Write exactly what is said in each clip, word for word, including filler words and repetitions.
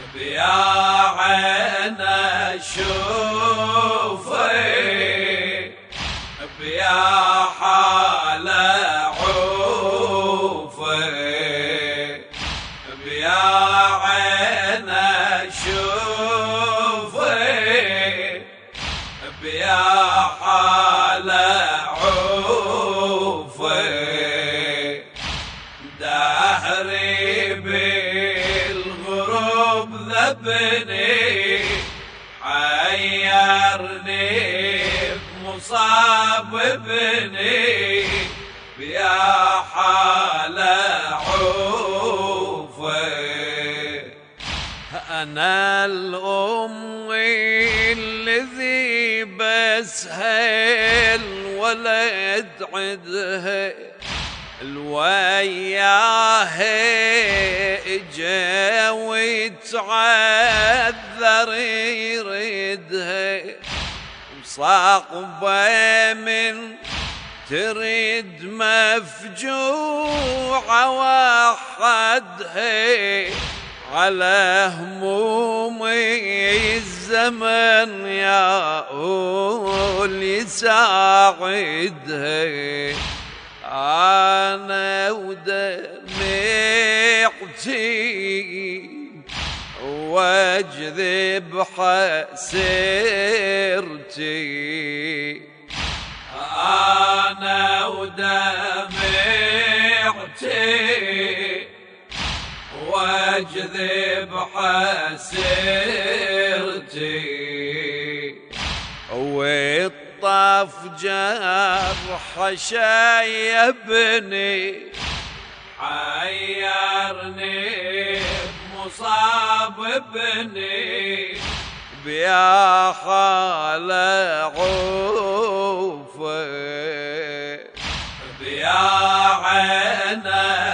بيا عين شوفي بيا حال عوفي بيا عين شوفي بيا حال عوفي دهري بالغروب ذبني حيرني بمصاب ابني بيا حال عوفي أنا الأم الذي بسهل ولد عدها الوياه اجا ويتعذر يردها وصاقبه من تريد مفجوعة وحدها على همومي الزمن يا أول يساعدها أنا ودمعتي واجذب حسرتي أنا ودمعتي واجذب حسرتي والطف جرح شايبني حيرني بمصاب ابني بيا حال عوفي بيا عين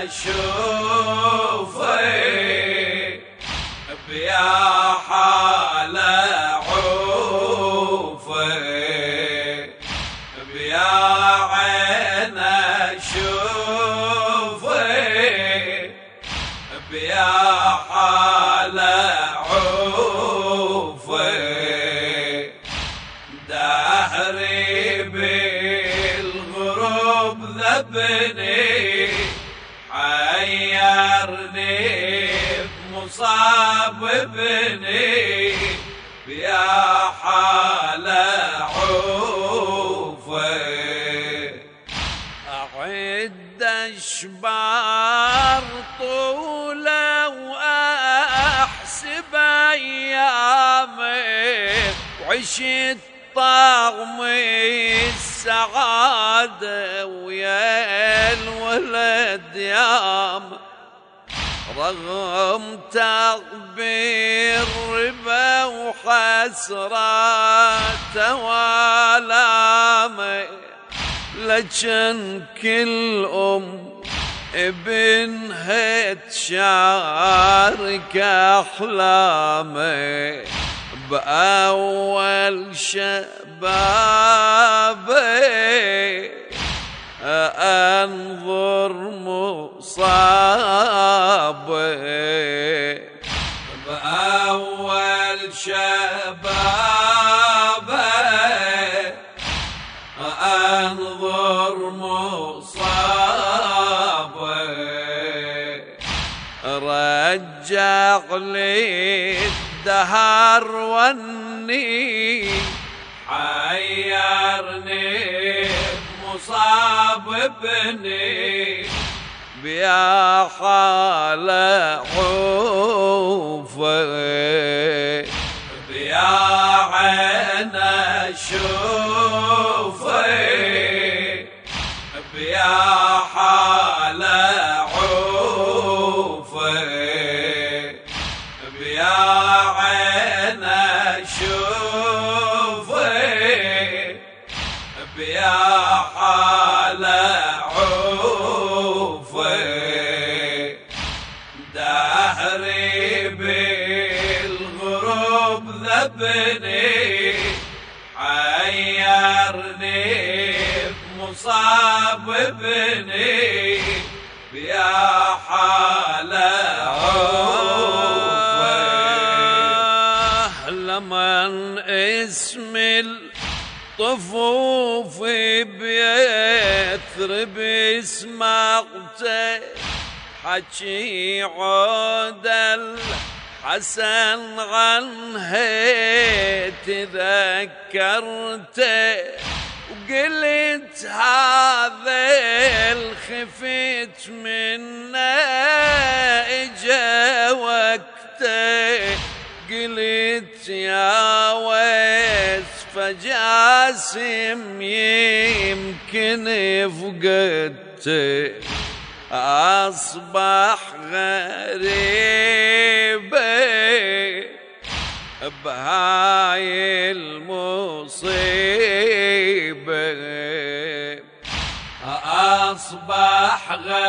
شوفي بيا حال عوفي بيا عين شوفي بيا حال عوفي دهري بالغروب ذبني حيرني بمصاب ابني بيا حال عوفي أعد أشبار طولة وأحسب أيامي وعشت طعم السعادة ويا الولد يام رغم تعبير ربا وحسرات والامي لكن كل ام ابنها تشارك احلامي بأول شبابي أنظر مصابي بأول شبابي أنظر مصابي رجع لي الدهر وني حيرني بمصاب ابني بيا حال عوفي بيا عين شوفي بيا حال عوفي بيا عين شوفي بيا حال عوفي دهري بالغروب ذبني حيرني بمصاب ابني بيا حال عوفي باسم الطفوف بيثرب سمعته حكي عود الحسن عنه تذكرته وقلت هذا الخفت منا اجا وقته قلت يا ويس فجاسم يمكن فقدته أصبح غريبة بهاي المصيبة أصبح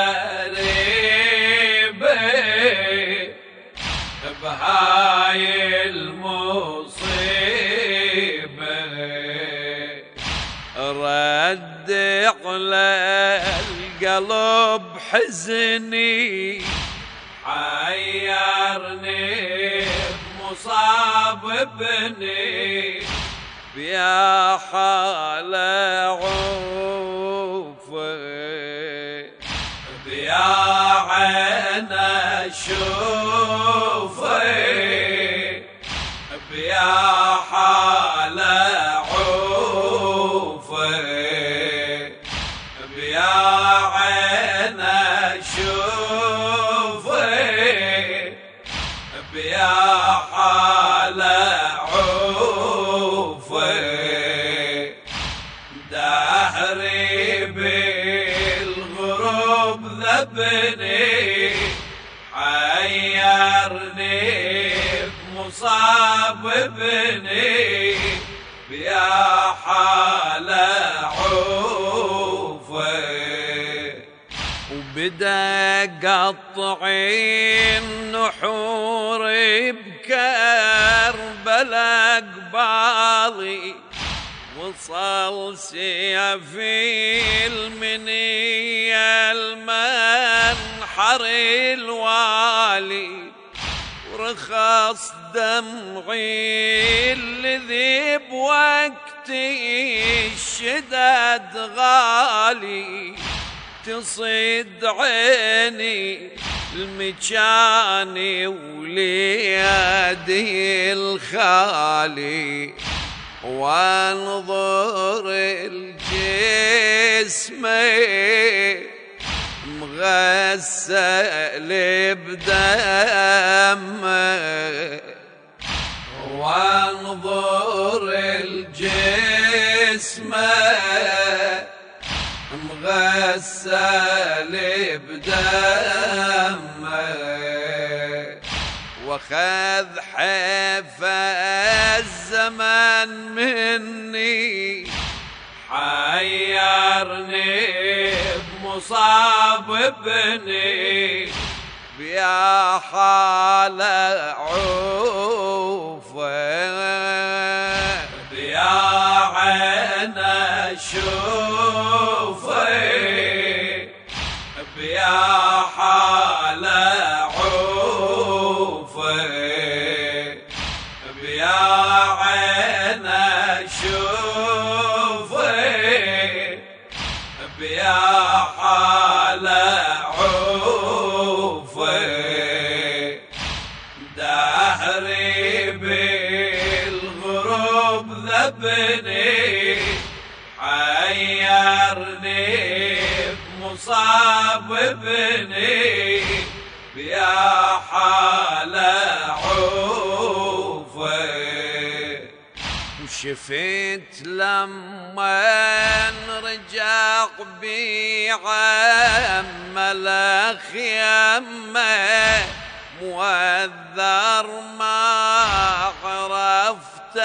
غريبة بهاي المصيبة رد على القلب حزني حيرني بمصاب ابني بيا حال عوفه بيا عين اشوفه بيا حال عوفه بيا عين اشوفه بيا حال عوفه دهري بالغروب ذبني حيرني بمصاب ابني بيا حال عوفه وبدا قطع النحور بكربلاء قبالي وصل سيفي المنية المنحر الوالي ورخص دمعي الذي بوقتي الشدد غالي تصيد عيني المجاني وليدي الخالي وانظر الجسم مغسل بدمه وانظر الجسم مغسل بدمه وخذ حيفا الزمن مني حيرني بمصاب ابني بيا حال عوفه بيا عين اشوفه بيا حال عوفه بيا عين اشوفه بيا حال عوفه دهري بالغروب ذبني حيرني بمصاب ابني بيا حال عوفه وشفت لما رجع بعم الخيمه موذر ما عرفت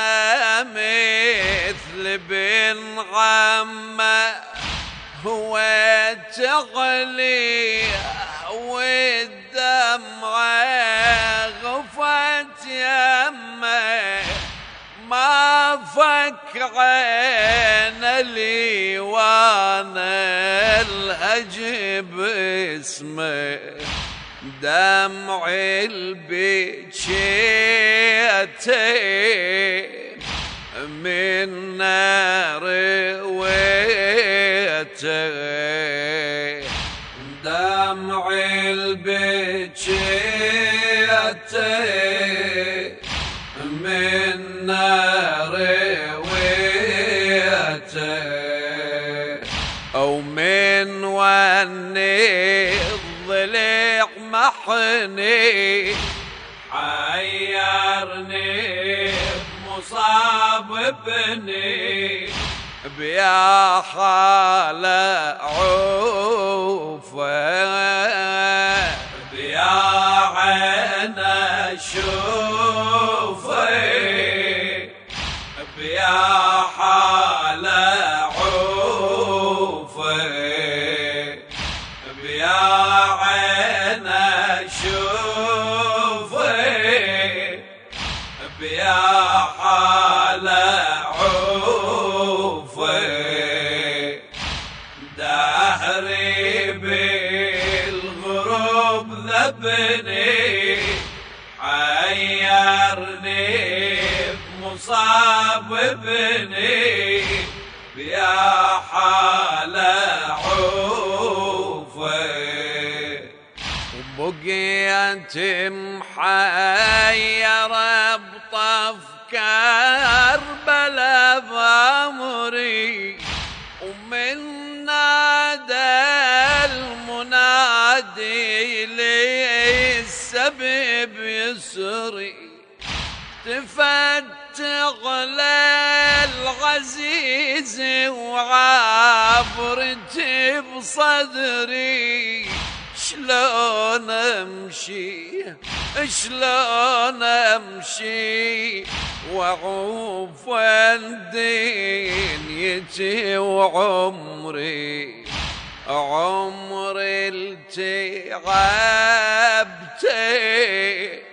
مثل بن عمه هو تغلي والدمعة غفت يمه ما فك عين لي وانا الهجب اسمه دمع البكيتين من نار ويته دمع البكيته من نار ويته أو من وني الضلع محني عيرني مصاب ابني بيا حالة عوفة بيا عين شوفي بيا حالة عوفي بيا عين شوفي بيا حالة عوفي دهري بالغروب ذبني عيرني بمصاب ابني بيا حالة عوفي وبقيت محيرة بطف كربلا بأمري ومن نادى المنادي لي السبب يسري تفتح للعزيز وعبرتي بصدري شلون امشي شلون امشي واعوف دنيتي وعمري عمري التعبتي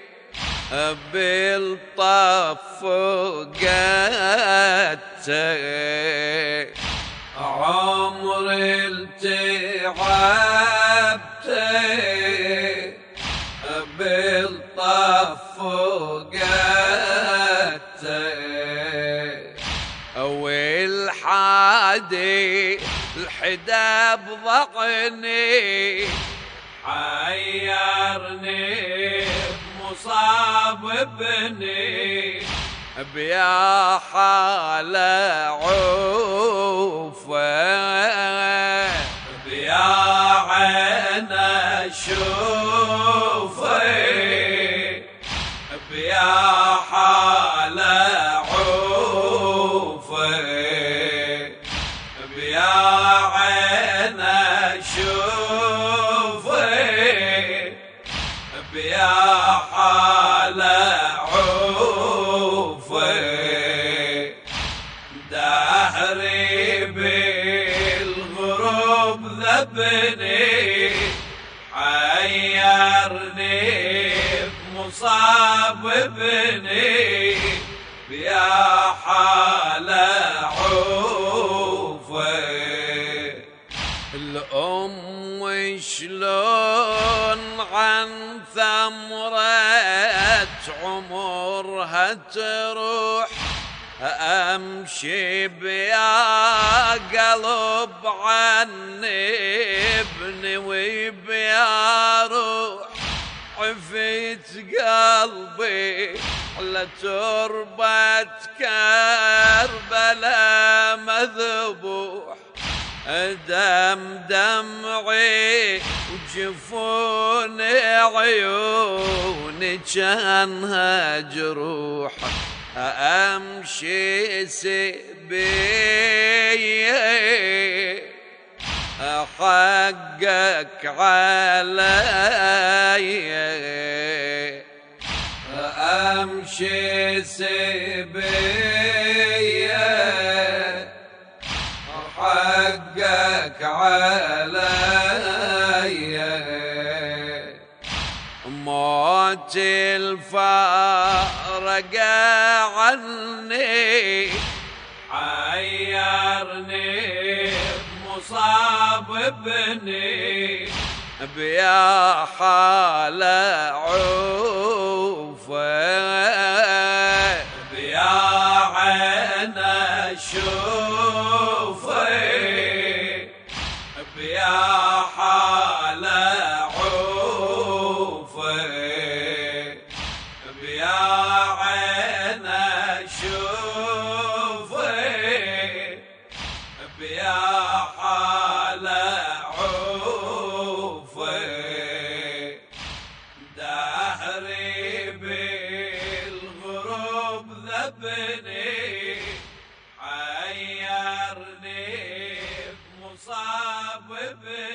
بالطف قدتي عمري التعبتي بالطف قدتي او الحادي الحدا بضعني عيرني بمصاب ابني بيا حالة عوفة بيا عين شوفي بيا حالة عوفي بيا عين شوفي بيا حالة عوفي دهري بالغروب ذبني عيرني بمصاب ابني بيا حالة عوفي الأم شلون عن ثمرة عمرها تروح أمشي بيا قلب عني ابني وبيا روح عفيت قلبي على تربة كربلا مذبوح دم دمعي وجفوني عيوني كانها جروح امشي سبي حقك علي امشي سبي حقك علي موت الفارق عني عيرني بمصاب ابني بيا حالة عوفة بيا عين بني